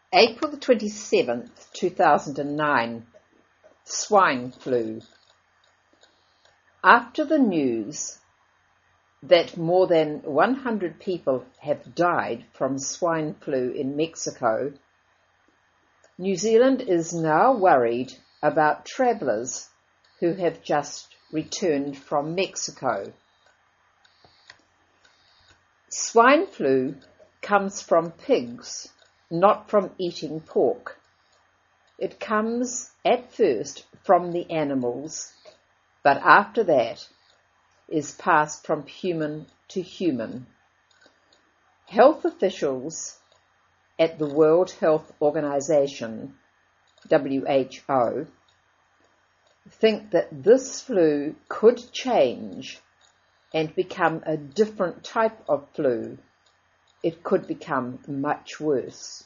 April the 27th, 2009, swine flu. After the news that more than 100 people have died from swine flu in Mexico, New Zealand is now worried about travellers who have just returned from Mexico. Swine flu comes from pigs, not from eating pork. It comes at first from the animals, but after that is passed from human to human. Health officials at the World Health Organization, WHO, think that this flu could change and become a different type of flu. It could become much worse.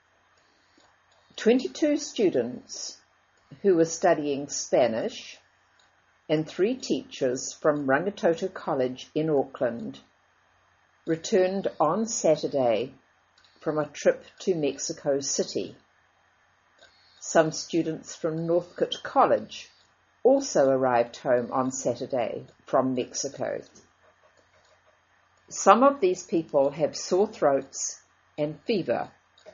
22 students who were studying Spanish and 3 teachers from Rangitoto College in Auckland returned on Saturday from a trip to Mexico City. Some students from Northcote College also arrived home on Saturday from Mexico. Some of these people have sore throats and fever.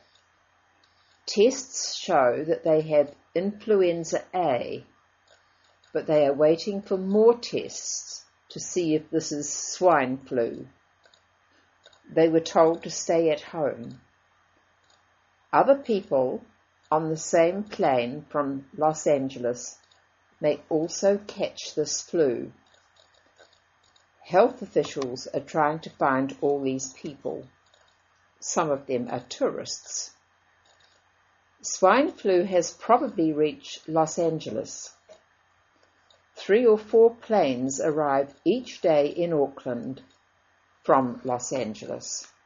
Tests show that they have influenza A, but they are waiting for more tests to see if this is swine flu. They were told to stay at home. Other people on the same plane from Los Angeles may also catch this flu. Health officials are trying to find all these people. Some of them are tourists. Swine flu has probably reached Los Angeles. 3 or 4 planes arrive each day in Auckland from Los Angeles.